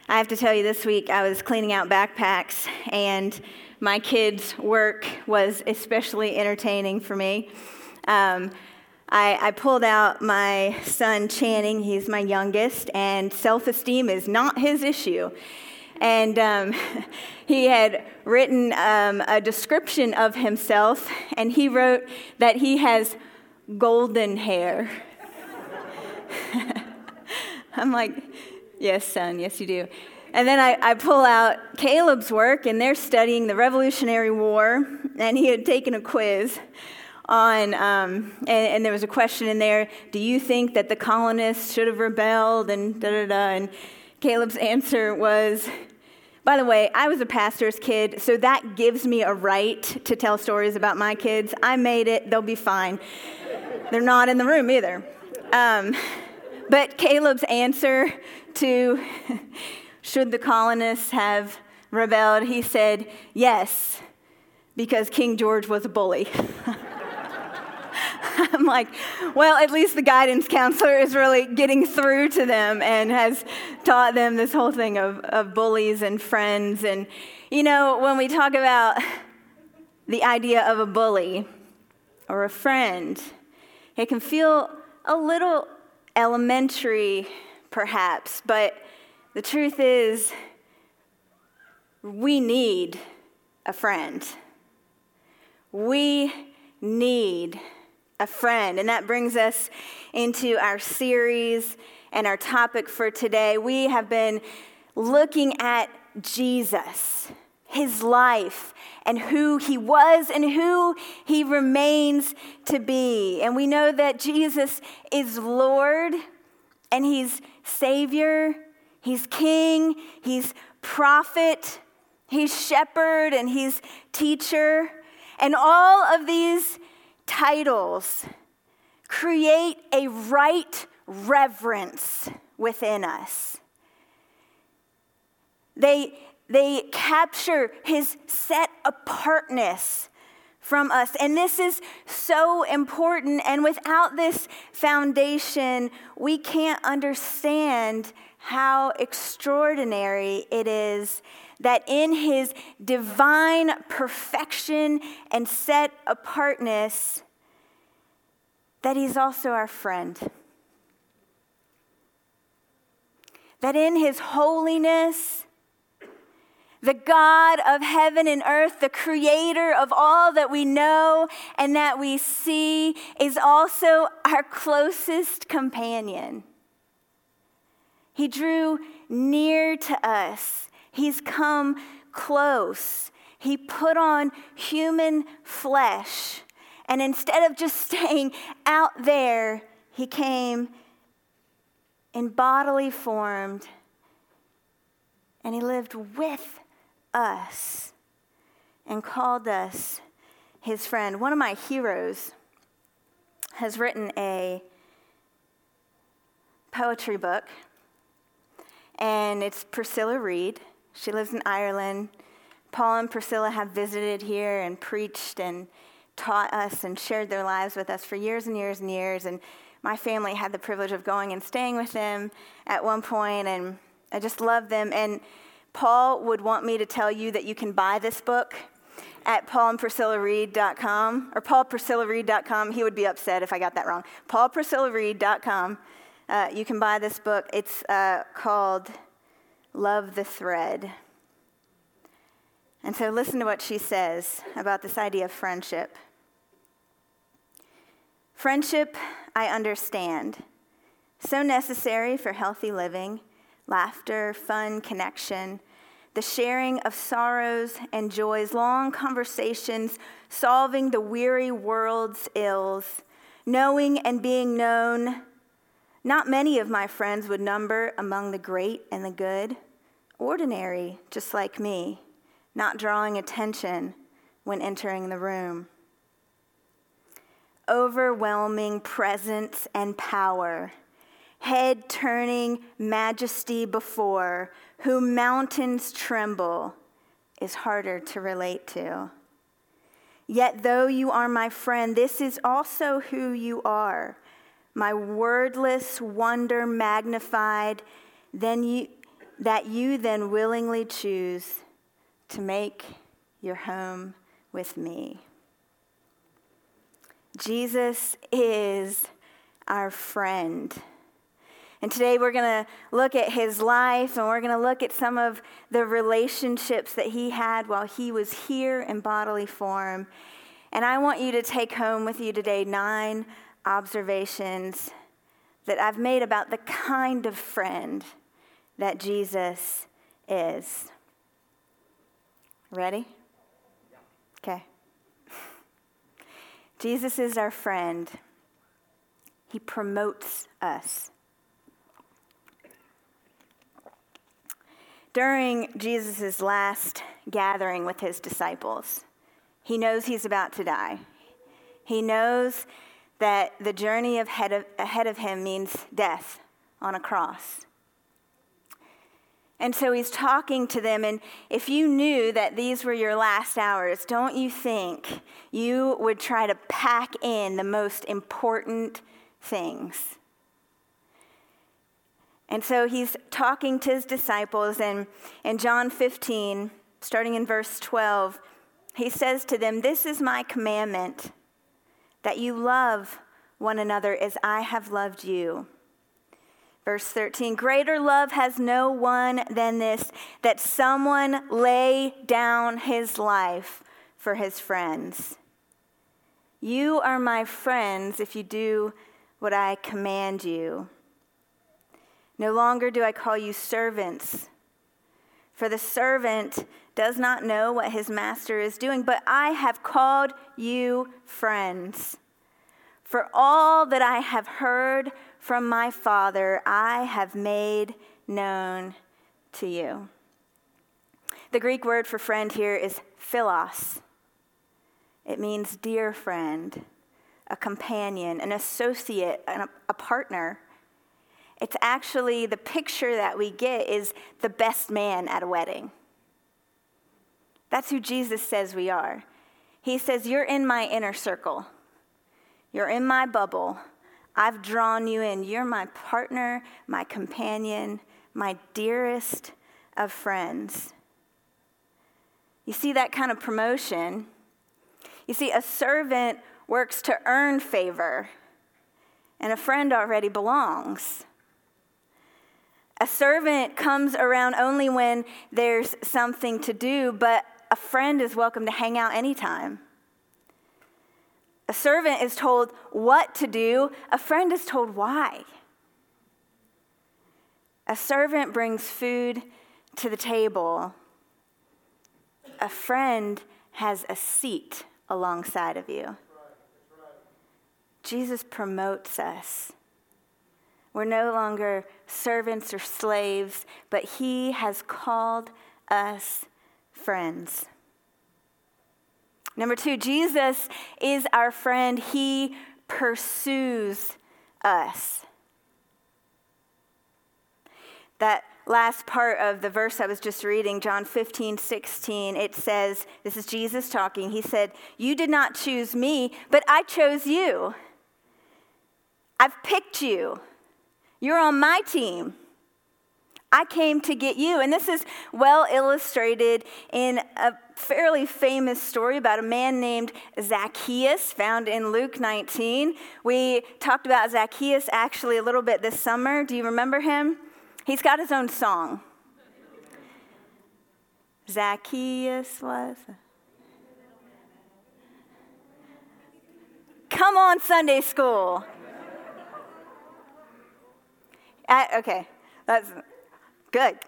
I have to tell you, this week I was cleaning out backpacks, and my kids' work was especially entertaining for me. I pulled out my son Channing, he's my youngest, and self-esteem is not his issue. And he had written a description of himself, and he wrote that he has golden hair. I'm like, yes, son, yes, you do. And then I pull out Caleb's work, and they're studying the Revolutionary War, and he had taken a quiz on, and there was a question in there, do you think that the colonists should have rebelled, and da-da-da, and Caleb's answer was, by the way, I was a pastor's kid, so that gives me a right to tell stories about my kids. I made it, they'll be fine. They're not in the room either. But Caleb's answer to should the colonists have rebelled, he said, yes, because King George was a bully. I'm like, well, at least the guidance counselor is really getting through to them and has taught them this whole thing of bullies and friends. And, you know, when we talk about the idea of a bully or a friend, it can feel a little elementary, perhaps, but the truth is we need a friend. We need a friend. And that brings us into our series and our topic for today. We have been looking at Jesus, his life, and who he was and who he remains to be. And we know that Jesus is Lord, and he's Savior, he's King, he's prophet, he's shepherd, and he's teacher. And all of these titles create a right reverence within us. They capture his set apartness from us. And this is so important. And without this foundation, we can't understand how extraordinary it is that in his divine perfection and set apartness, that he's also our friend. That in his holiness, the God of heaven and earth, the creator of all that we know and that we see, is also our closest companion. He drew near to us. He's come close. He put on human flesh. And instead of just staying out there, he came in bodily form, and he lived with us and called us his friend. One of my heroes has written a poetry book, and it's Priscilla Reed. She lives in Ireland. Paul and Priscilla have visited here and preached and taught us and shared their lives with us for years and years and years. And my family had the privilege of going and staying with them at one point, and I just love them. And Paul would want me to tell you that you can buy this book at paulandpriscillareed.com or paulpriscillareed.com. He would be upset if I got that wrong. paulpriscillareed.com. You can buy this book. It's called Love the Thread. And so listen to what she says about this idea of friendship. Friendship, I understand. So necessary for healthy living, laughter, fun, connection, the sharing of sorrows and joys, long conversations, solving the weary world's ills, knowing and being known. Not many of my friends would number among the great and the good, ordinary, just like me, not drawing attention when entering the room. Overwhelming presence and power, head-turning majesty before, whom mountains tremble, is harder to relate to. Yet though you are my friend, this is also who you are, my wordless wonder magnified, then that you then willingly choose to make your home with me. Jesus is our friend. And today we're going to look at his life, and we're going to look at some of the relationships that he had while he was here in bodily form. And I want you to take home with you today 9 observations that I've made about the kind of friend that Jesus is. Ready? Okay. Jesus is our friend. He promotes us. During Jesus' last gathering with his disciples, he knows he's about to die. He knows that the journey ahead of him means death on a cross. And so he's talking to them, and if you knew that these were your last hours, don't you think you would try to pack in the most important things? And so he's talking to his disciples, and in John 15, starting in verse 12, he says to them, "This is my commandment, that you love one another as I have loved you." Verse 13, "Greater love has no one than this, that someone lay down his life for his friends. You are my friends if you do what I command you. No longer do I call you servants, for the servant does not know what his master is doing, but I have called you friends. For all that I have heard from my Father, I have made known to you." The Greek word for friend here is philos. It means dear friend, a companion, an associate, a partner. It's actually the picture that we get is the best man at a wedding. That's who Jesus says we are. He says, you're in my inner circle. You're in my bubble. I've drawn you in. You're my partner, my companion, my dearest of friends. You see that kind of promotion? You see, a servant works to earn favor, and a friend already belongs. A servant comes around only when there's something to do, but a friend is welcome to hang out anytime. A servant is told what to do. A friend is told why. A servant brings food to the table. A friend has a seat alongside of you. Jesus promotes us. We're no longer servants or slaves, but he has called us friends. Number 2, Jesus is our friend. He pursues us. That last part of the verse I was just reading, John 15:16, it says, this is Jesus talking. He said, "You did not choose me, but I chose you. I've picked you. You're on my team. I came to get you." And this is well illustrated in a fairly famous story about a man named Zacchaeus, found in Luke 19. We talked about Zacchaeus actually a little bit this summer. Do you remember him? He's got his own song. Zacchaeus was... Come on, Sunday school. Okay, that's good.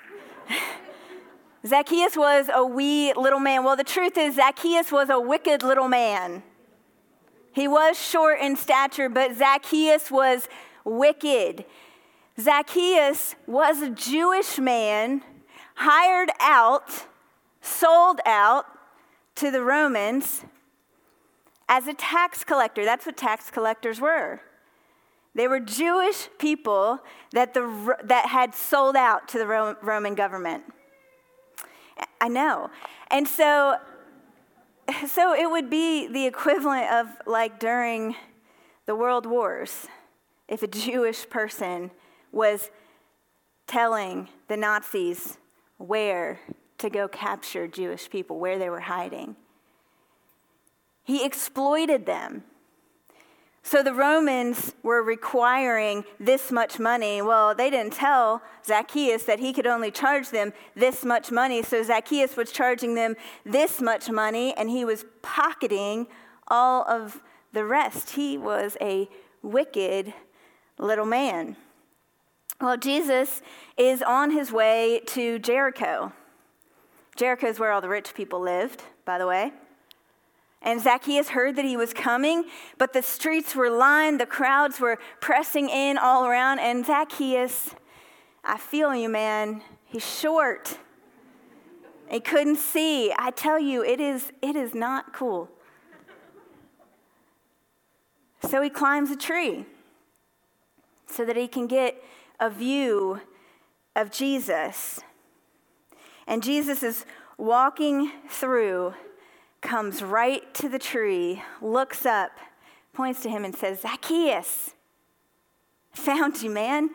Zacchaeus was a wee little man. Well, the truth is, Zacchaeus was a wicked little man. He was short in stature, but Zacchaeus was wicked. Zacchaeus was a Jewish man hired out, sold out to the Romans as a tax collector. That's what tax collectors were. They were Jewish people that had sold out to the Roman government. I know. And so it would be the equivalent of like during the World Wars, if a Jewish person was telling the Nazis where to go capture Jewish people, where they were hiding. He exploited them. So the Romans were requiring this much money. Well, they didn't tell Zacchaeus that he could only charge them this much money. So Zacchaeus was charging them this much money, and he was pocketing all of the rest. He was a wicked little man. Well, Jesus is on his way to Jericho. Jericho is where all the rich people lived, by the way. And Zacchaeus heard that he was coming, but the streets were lined, the crowds were pressing in all around, and Zacchaeus, I feel you, man, he's short. He couldn't see. I tell you, it is not cool. So he climbs a tree so that he can get a view of Jesus. And Jesus is walking through, comes right to the tree, looks up, points to him and says, Zacchaeus, found you, man.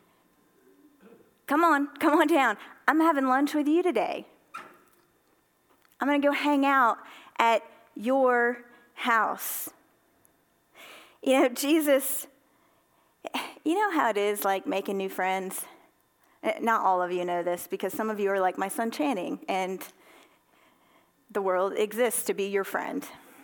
Come on down. I'm having lunch with you today. I'm going to go hang out at your house. You know, Jesus, you know how it is like making new friends? Not all of you know this because some of you are like my son Channing, and the world exists to be your friend.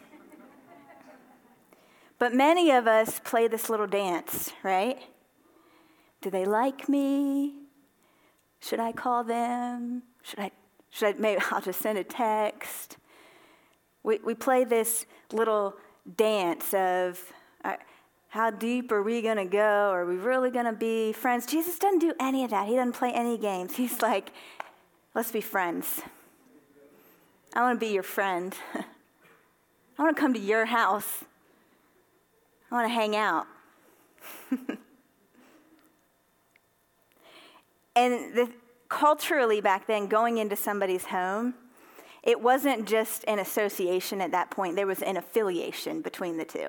But many of us play this little dance, right? Do they like me? Should I call them? Should I maybe I'll just send a text. We play this little dance of how deep are we going to go? Are we really going to be friends? Jesus doesn't do any of that. He doesn't play any games. He's like, let's be friends. I want to be your friend. I want to come to your house. I want to hang out. And culturally back then, going into somebody's home, it wasn't just an association at that point. There was an affiliation between the two.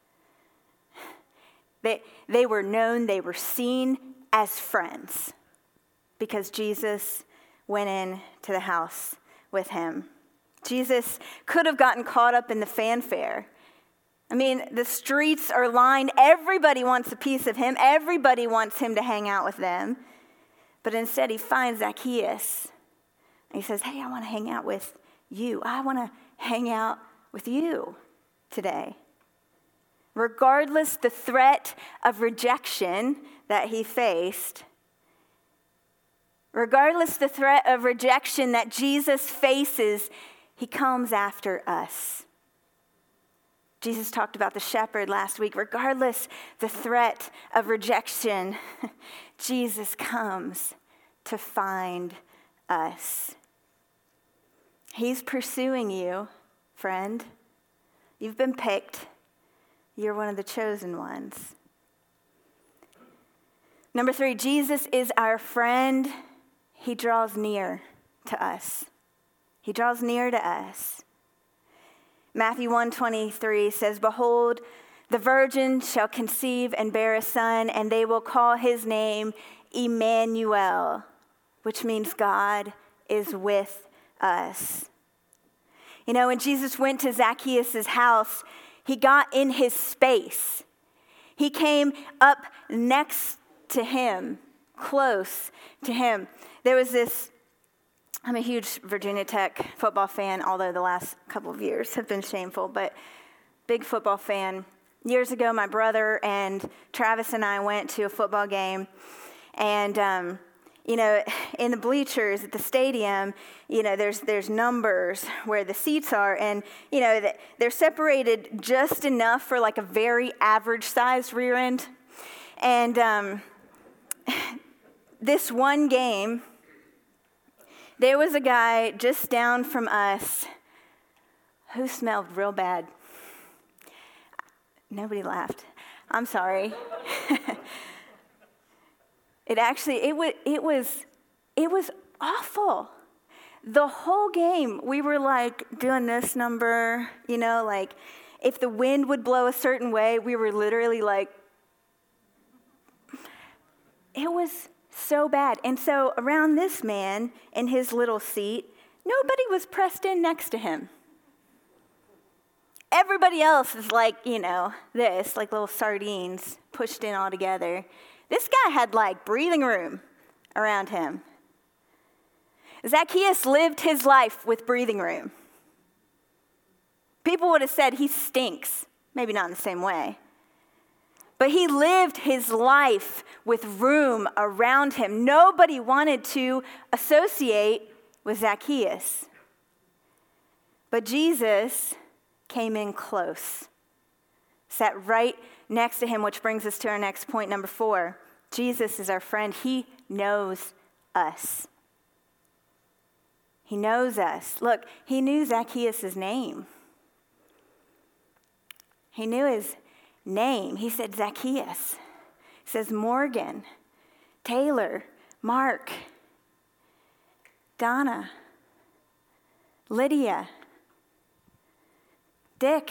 They were known, they were seen as friends because Jesus went into the house with him. Jesus could have gotten caught up in the fanfare. I mean, the streets are lined. Everybody wants a piece of him. Everybody wants him to hang out with them. But instead, he finds Zacchaeus. And he says, hey, I want to hang out with you. I want to hang out with you today. Regardless the threat of rejection that he faced, regardless the threat of rejection that Jesus faces, he comes after us. Jesus talked about the shepherd last week. Regardless the threat of rejection, Jesus comes to find us. He's pursuing you, friend. You've been picked. You're one of the chosen ones. Number 3, Jesus is our friend. He draws near to us. He draws near to us. Matthew 1:23 says, behold, the virgin shall conceive and bear a son, and they will call his name Emmanuel, which means God is with us. You know, when Jesus went to Zacchaeus' house, he got in his space. He came up next to him, close to him. There was this, I'm a huge Virginia Tech football fan, although the last couple of years have been shameful, but big football fan. Years ago, my brother and Travis and I went to a football game, and you know, in the bleachers at the stadium, you know, there's numbers where the seats are, and, you know, they're separated just enough for like a very average-sized rear end. And this one game, there was a guy just down from us who smelled real bad. Nobody laughed. I'm sorry. It was awful. The whole game, we were like doing this number, you know, like if the wind would blow a certain way, we were literally like, it was So bad. And so around this man in his little seat, nobody was pressed in next to him. Everybody else is like, this, like little sardines pushed in all together. This guy had like breathing room around him. Zacchaeus lived his life with breathing room. People would have said he stinks, maybe not in the same way. But he lived his life with room around him. Nobody wanted to associate with Zacchaeus. But Jesus came in close, sat right next to him, which brings us to our next point, number 4. Jesus is our friend. He knows us. He knows us. Look, he knew Zacchaeus' name. He knew his name. He said Zacchaeus. He says Morgan, Taylor, Mark, Donna, Lydia, Dick.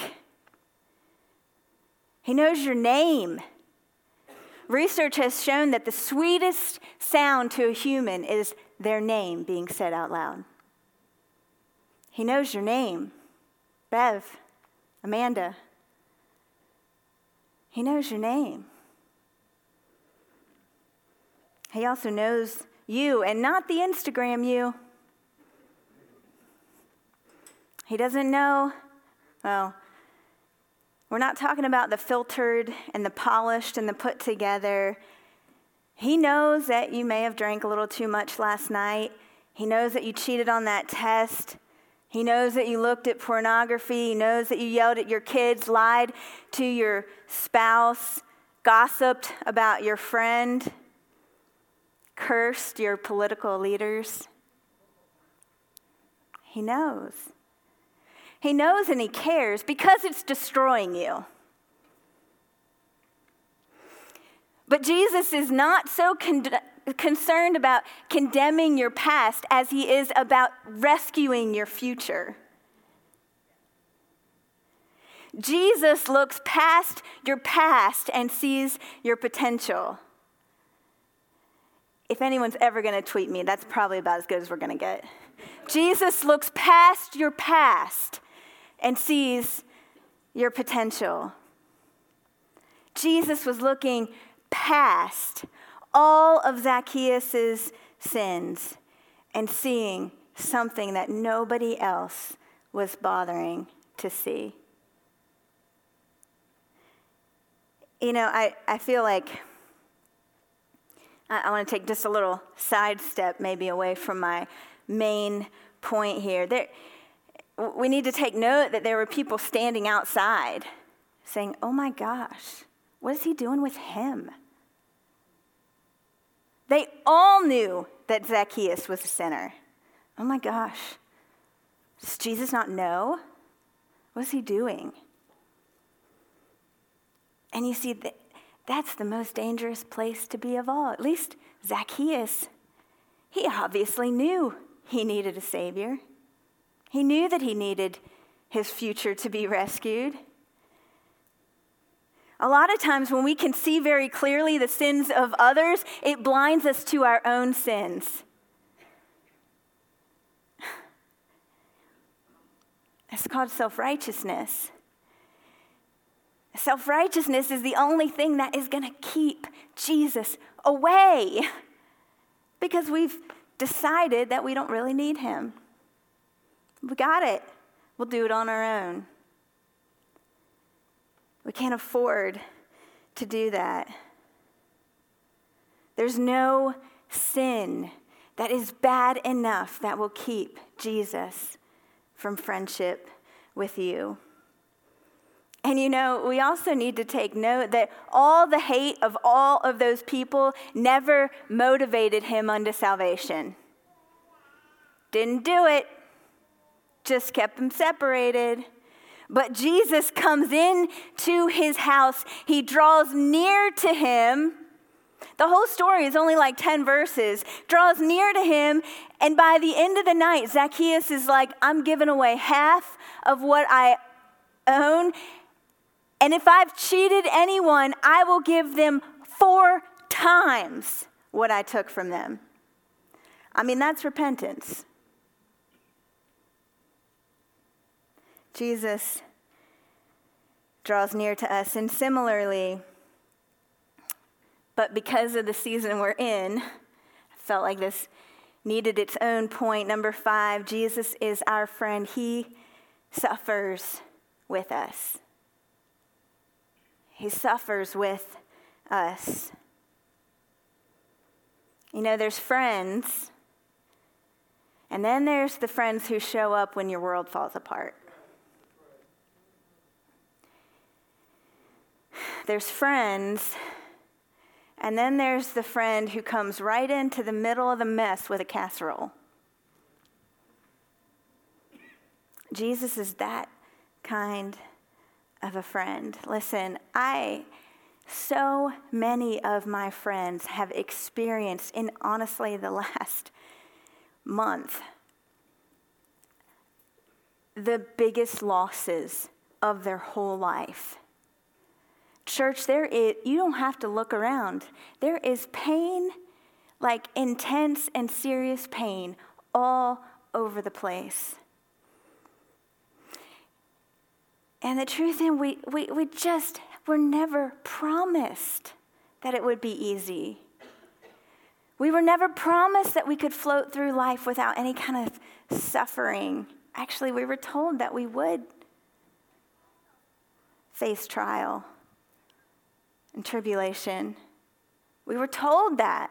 He knows your name. Research has shown that the sweetest sound to a human is their name being said out loud. He knows your name. Bev, Amanda. He knows your name. He also knows you, and not the Instagram you. He doesn't know, well, we're not talking about the filtered and the polished and the put together. He knows that you may have drank a little too much last night. He knows that you cheated on that test. He knows that you looked at pornography. He knows that you yelled at your kids, lied to your spouse, gossiped about your friend, cursed your political leaders. He knows. He knows and he cares because it's destroying you. But Jesus is not so concerned about condemning your past as he is about rescuing your future. Jesus looks past your past and sees your potential. If anyone's ever going to tweet me, that's probably about as good as we're going to get. Jesus looks past your past and sees your potential. Jesus was looking past all of Zacchaeus' sins and seeing something that nobody else was bothering to see. I feel like I want to take just a little sidestep maybe away from my main point here. We need to take note that there were people standing outside saying, oh my gosh, what is he doing with him? They all knew that Zacchaeus was a sinner. Oh my gosh, does Jesus not know? What is he doing? And you see, that's the most dangerous place to be of all. At least Zacchaeus, he obviously knew he needed a Savior. He knew that he needed his future to be rescued. A lot of times when we can see very clearly the sins of others, it blinds us to our own sins. It's called self-righteousness. Self-righteousness is the only thing that is going to keep Jesus away because we've decided that we don't really need him. We got it. We'll do it on our own. We can't afford to do that. There's no sin that is bad enough that will keep Jesus from friendship with you. And we also need to take note that all the hate of all of those people never motivated him unto salvation. Didn't do it. Just kept him separated. But Jesus comes in to his house. He draws near to him. The whole story is only like 10 verses. Draws near to him. And by the end of the night, Zacchaeus is like, I'm giving away half of what I own. And if I've cheated anyone, I will give them 4 times what I took from them. I mean, that's repentance. Jesus draws near to us, and similarly, but because of the season we're in, I felt like this needed its own point. Number 5, Jesus is our friend. He suffers with us. He suffers with us. You know, there's friends, and then there's the friends who show up when your world falls apart. There's friends, and then there's the friend who comes right into the middle of the mess with a casserole. Jesus is that kind of a friend. Listen, so many of my friends have experienced, in honestly the last month, the biggest losses of their whole life. Church, you don't have to look around. There is pain, like intense and serious pain, all over the place. And the truth is, we're never promised that it would be easy. We were never promised that we could float through life without any kind of suffering. Actually, we were told that we would face trial and tribulation. We were told that.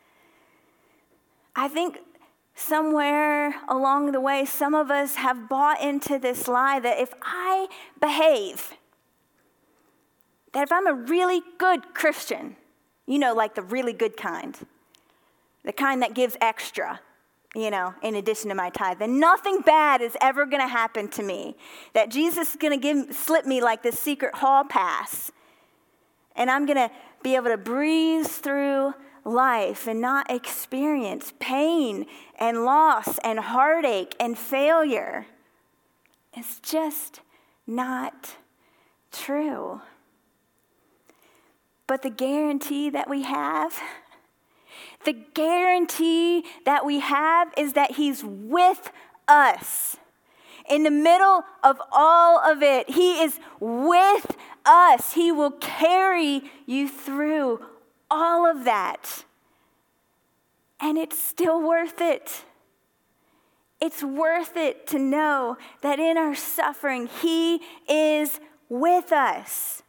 I think somewhere along the way, some of us have bought into this lie that if I behave, that if I'm a really good Christian, you know, like the really good kind, the kind that gives extra, you know, in addition to my tithe, then nothing bad is ever going to happen to me. That Jesus is going to slip me like this secret hall pass. And I'm going to be able to breeze through life and not experience pain and loss and heartache and failure. It's just not true. But the guarantee that we have is that He's with us. In the middle of all of it, He is with us. He will carry you through all of that. And it's still worth it. It's worth it to know that in our suffering, He is with us.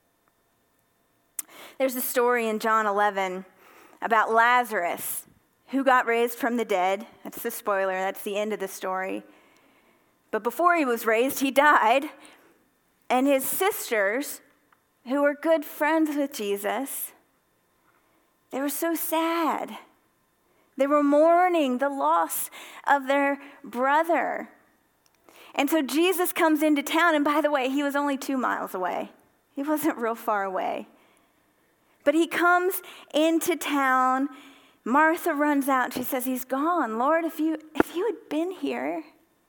There's a story in John 11 about Lazarus, who got raised from the dead. That's the spoiler. That's the end of the story. But before he was raised, he died. And his sisters, who were good friends with Jesus, they were so sad. They were mourning the loss of their brother. And so Jesus comes into town. And by the way, he was only 2 miles away. He wasn't real far away. But he comes into town. Martha runs out and she says, "He's gone. Lord, if you had been here."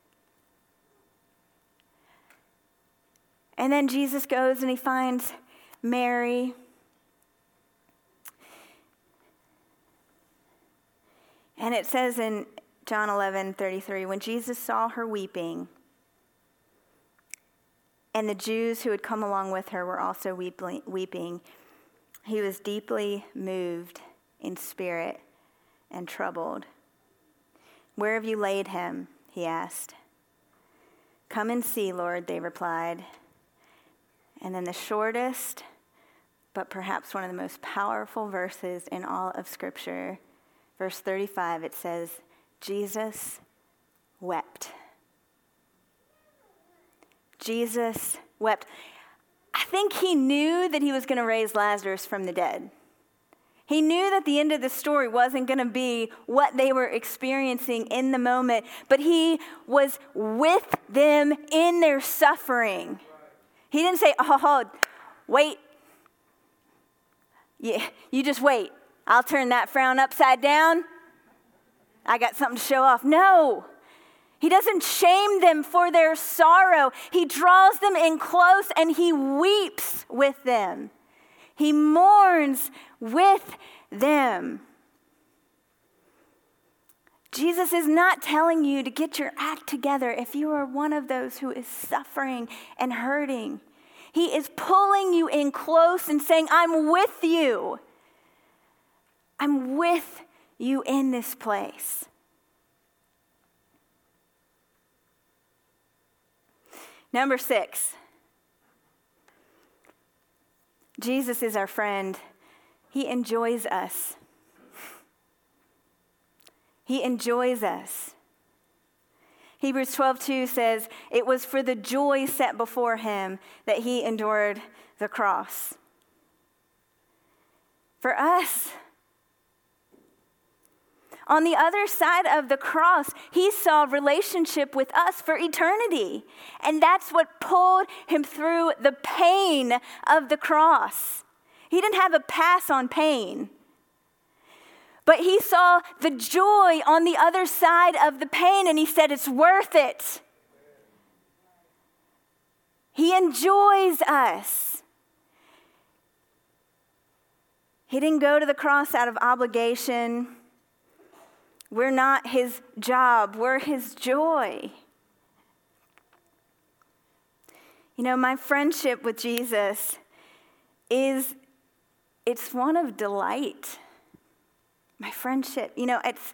And then Jesus goes and he finds Mary. And it says in John 11:33, when Jesus saw her weeping, and the Jews who had come along with her were also weeping, he was deeply moved in spirit and troubled. "Where have you laid him?" he asked. "Come and see, Lord," they replied. And then the shortest, but perhaps one of the most powerful verses in all of Scripture, verse 35, it says, Jesus wept. Jesus wept. I think he knew that he was going to raise Lazarus from the dead. He knew that the end of the story wasn't going to be what they were experiencing in the moment, but he was with them in their suffering. He didn't say, "Oh, wait. Yeah, you just wait. I'll turn that frown upside down. I got something to show off." No. He doesn't shame them for their sorrow. He draws them in close and he weeps with them. He mourns with them. Jesus is not telling you to get your act together if you are one of those who is suffering and hurting. He is pulling you in close and saying, I'm with you. I'm with you in this place. Number 6, Jesus is our friend. He enjoys us. He enjoys us. Hebrews 12:2 says, it was for the joy set before him that he endured the cross. For us, on the other side of the cross, he saw relationship with us for eternity. And that's what pulled him through the pain of the cross. He didn't have a pass on pain. But he saw the joy on the other side of the pain, and he said, it's worth it. He enjoys us. He didn't go to the cross out of obligation. We're not his job, we're his joy. You know, my friendship with Jesus it's one of delight. My friendship, it's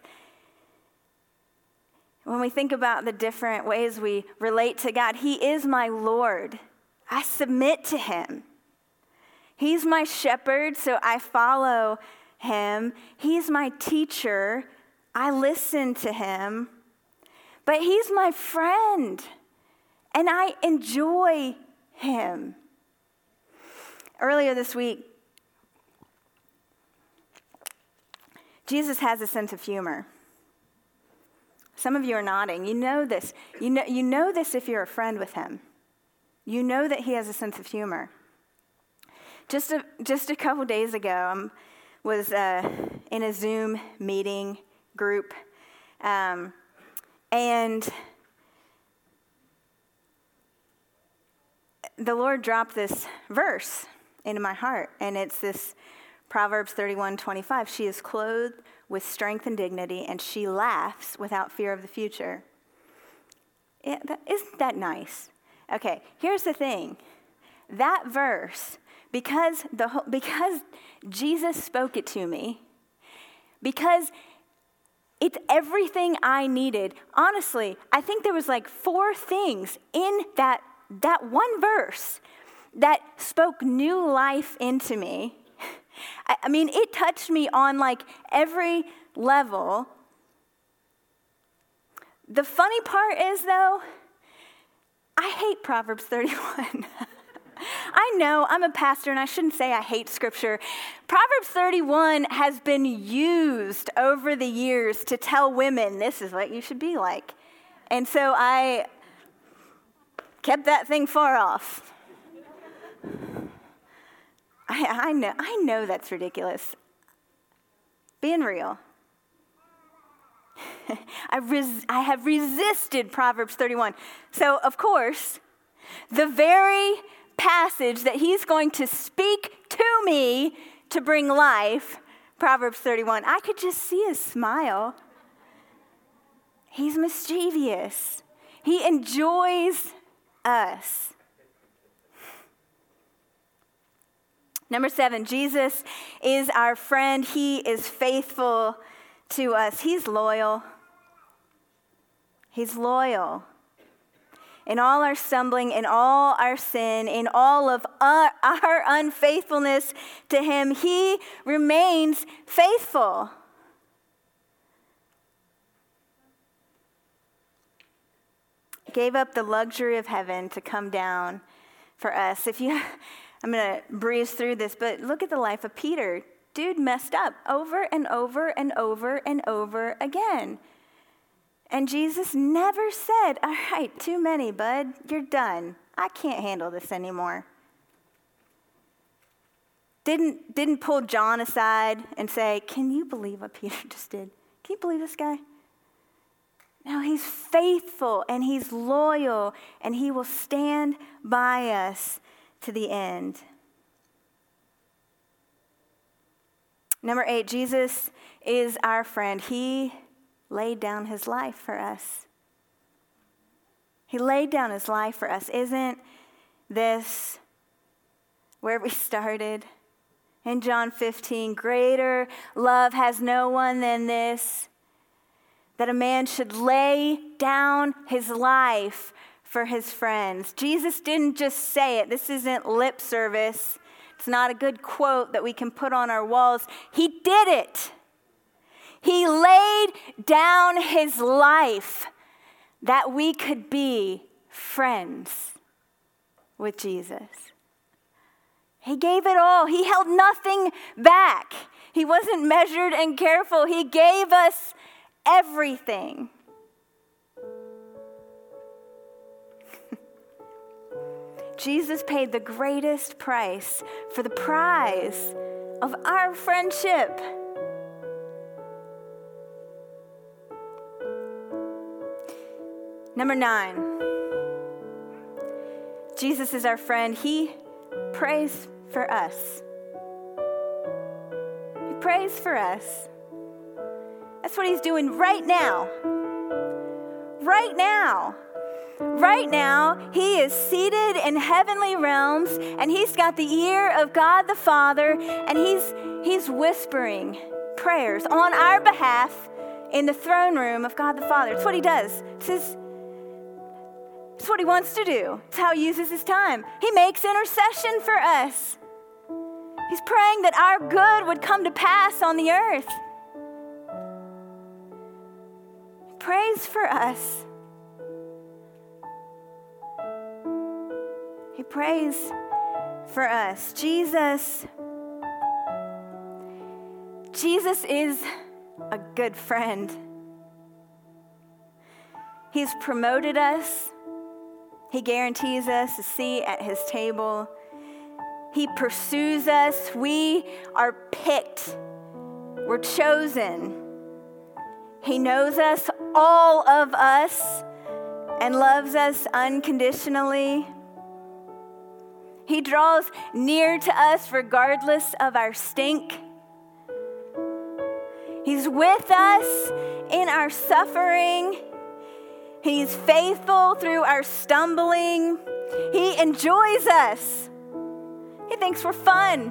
when we think about the different ways we relate to God, he is my Lord. I submit to him. He's my shepherd, so I follow him. He's my teacher. I listen to him. But he's my friend, and I enjoy him. Earlier this week, Jesus has a sense of humor. Some of you are nodding. You know this. You know this if you're a friend with him. You know that he has a sense of humor. Just a couple days ago, I was in a Zoom meeting group, and the Lord dropped this verse into my heart, and it's this Proverbs 31:25. She is clothed with strength and dignity, and she laughs without fear of the future. Isn't that nice? Okay, here's the thing. That verse, because Jesus spoke it to me, because it's everything I needed. Honestly, I think there was like 4 things in that one verse that spoke new life into me. I mean, it touched me on like every level. The funny part is, though, I hate Proverbs 31. I know I'm a pastor and I shouldn't say I hate scripture. Proverbs 31 has been used over the years to tell women this is what you should be like. And so I kept that thing far off. I know that's ridiculous. Being real. I have resisted Proverbs 31. So, of course, the very passage that he's going to speak to me to bring life, Proverbs 31, I could just see his smile. He's mischievous. He enjoys us. Number 7, Jesus is our friend. He is faithful to us. He's loyal. He's loyal. In all our stumbling, in all our sin, in all of our unfaithfulness to him, he remains faithful. Gave up the luxury of heaven to come down for us. I'm going to breeze through this, but look at the life of Peter. Dude messed up over and over and over and over again. And Jesus never said, all right, too many, bud. You're done. I can't handle this anymore. Didn't pull John aside and say, can you believe what Peter just did? Can you believe this guy? No, he's faithful and he's loyal and he will stand by us to the end. Number 8, Jesus is our friend. He laid down his life for us. He laid down his life for us. Isn't this where we started? In John 15, greater love has no one than this, that a man should lay down his life for his friends. Jesus didn't just say it. This isn't lip service. It's not a good quote that we can put on our walls. He did it. He laid down his life that we could be friends with Jesus. He gave it all. He held nothing back. He wasn't measured and careful. He gave us everything. Jesus paid the greatest price for the prize of our friendship. Number 9, Jesus is our friend. He prays for us. He prays for us. That's what he's doing right now. Right now. Right now, he is seated in heavenly realms, and he's got the ear of God the Father, and he's whispering prayers on our behalf in the throne room of God the Father. It's what he does. It's what he wants to do. It's how he uses his time. He makes intercession for us. He's praying that our good would come to pass on the earth. He prays for us. He prays for us. Jesus is a good friend. He's promoted us. He guarantees us a seat at his table. He pursues us. We are picked. We're chosen. He knows us, all of us, and loves us unconditionally. He draws near to us regardless of our stink. He's with us in our suffering. He's faithful through our stumbling. He enjoys us. He thinks we're fun.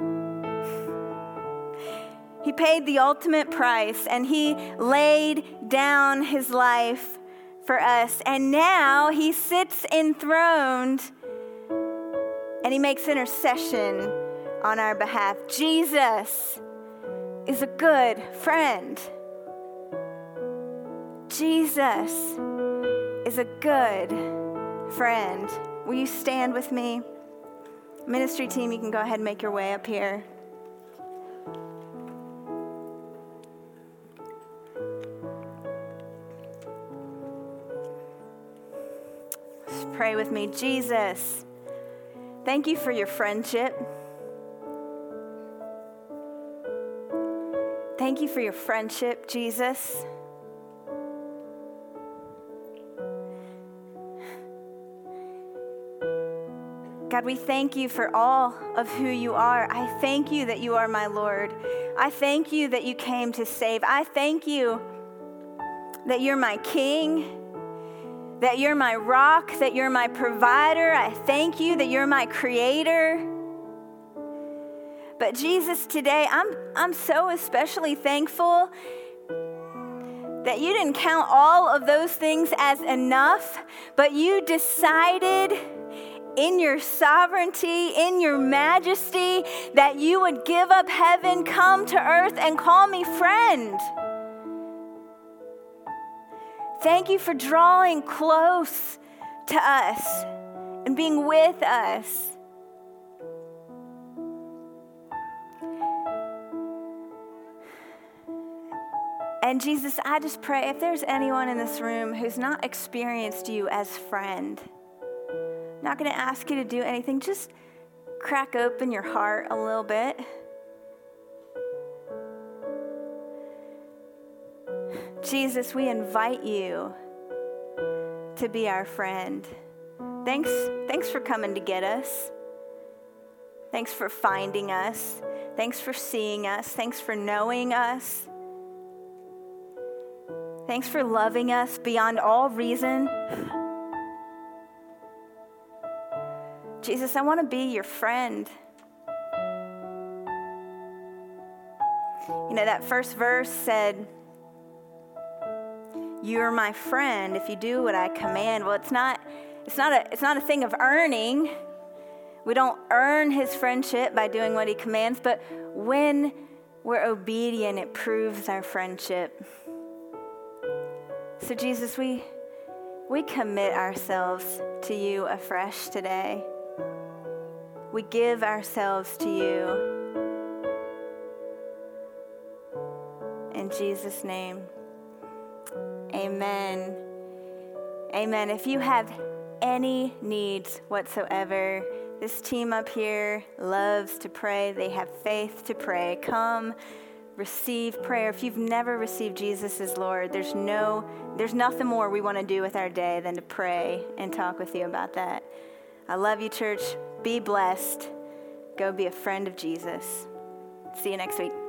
He paid the ultimate price, and he laid down his life for us. And now he sits enthroned, and he makes intercession on our behalf. Jesus is a good friend. Jesus is a good friend. Will you stand with me? Ministry team, you can go ahead and make your way up here. Just pray with me. Jesus, thank you for your friendship. Thank you for your friendship, Jesus. God, we thank you for all of who you are. I thank you that you are my Lord. I thank you that you came to save. I thank you that you're my King, that you're my rock, that you're my provider. I thank you that you're my creator. But Jesus, today I'm so especially thankful that you didn't count all of those things as enough, but you decided in your sovereignty, in your majesty, that you would give up heaven, come to earth, and call me friend. Thank you for drawing close to us and being with us. And Jesus, I just pray if there's anyone in this room who's not experienced you as friend, I'm not going to ask you to do anything. Just crack open your heart a little bit. Jesus, we invite you to be our friend. Thanks for coming to get us. Thanks for finding us. Thanks for seeing us. Thanks for knowing us. Thanks for loving us beyond all reason. Jesus, I want to be your friend. You know, that first verse said, "You are my friend if you do what I command." Well, it's not a thing of earning. We don't earn his friendship by doing what he commands, but when we're obedient, it proves our friendship. So Jesus, we commit ourselves to you afresh today. We give ourselves to you. In Jesus' name, amen. Amen. If you have any needs whatsoever, this team up here loves to pray. They have faith to pray. Come, receive prayer. If you've never received Jesus as Lord, there's nothing more we want to do with our day than to pray and talk with you about that. I love you, church. Be blessed. Go be a friend of Jesus. See you next week.